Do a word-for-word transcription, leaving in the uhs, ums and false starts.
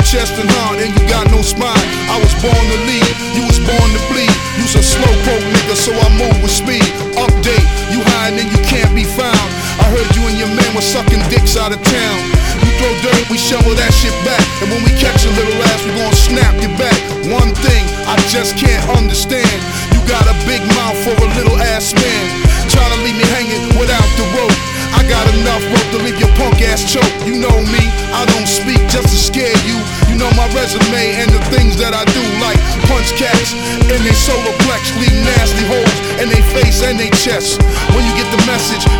chest and heart, and you got no spine. I was born to lead, you was born to bleed. You's a slowpoke nigga, so I move with speed. Update, you hiding and you can't be found. I heard you and your man were sucking dicks out of town. You throw dirt, we shovel that shit back. And when we catch a little ass, we gon' snap your back. One thing I just can't understand, you got a big mouth for a little ass man. Tryna leave me hanging without the rope. I got enough rope to leave your punk ass choke. You know me, I don't speak just to scare you. You know my resume and the things that I do, like punch cats in they solar plex, leave nasty holes in they face and they chest. When you get the message,